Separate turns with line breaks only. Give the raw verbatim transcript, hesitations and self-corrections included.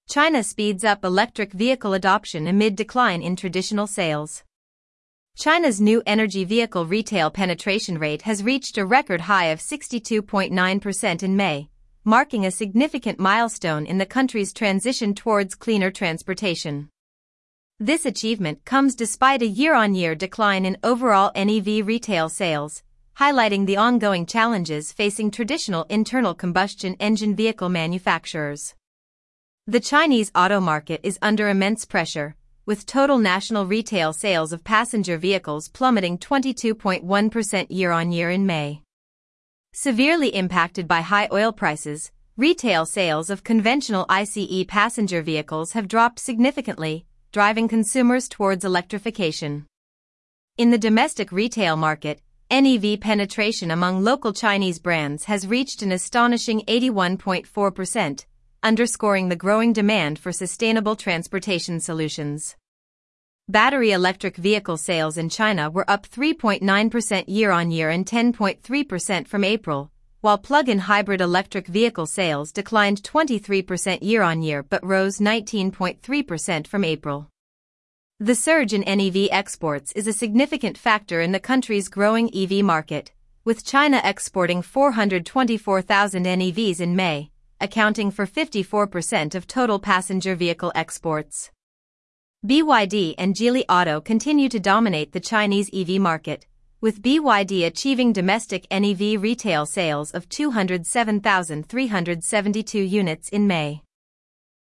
China speeds up electric vehicle adoption amid decline in traditional sales. China's new energy vehicle retail penetration rate has reached a record high of sixty-two point nine percent in May, marking a significant milestone in the country's transition towards cleaner transportation. This achievement comes despite a year-on-year decline in overall N E V retail sales, highlighting the ongoing challenges facing traditional internal combustion engine vehicle manufacturers. The Chinese auto market is under immense pressure, with total national retail sales of passenger vehicles plummeting twenty-two point one percent year-on-year in May. Severely impacted by high oil prices, retail sales of conventional ICE passenger vehicles have dropped significantly, driving consumers towards electrification. In the domestic retail market, N E V penetration among local Chinese brands has reached an astonishing eighty-one point four percent, underscoring the growing demand for sustainable transportation solutions. Battery electric vehicle sales in China were up three point nine percent year-on-year and ten point three percent from April, while plug-in hybrid electric vehicle sales declined twenty-three percent year-on-year but rose nineteen point three percent from April. The surge in N E V exports is a significant factor in the country's growing E V market, with China exporting four hundred twenty-four thousand N E Vs in May, accounting for fifty-four percent of total passenger vehicle exports. B Y D and Geely Auto continue to dominate the Chinese E V market, with B Y D achieving domestic N E V retail sales of two hundred seven thousand three hundred seventy-two units in May.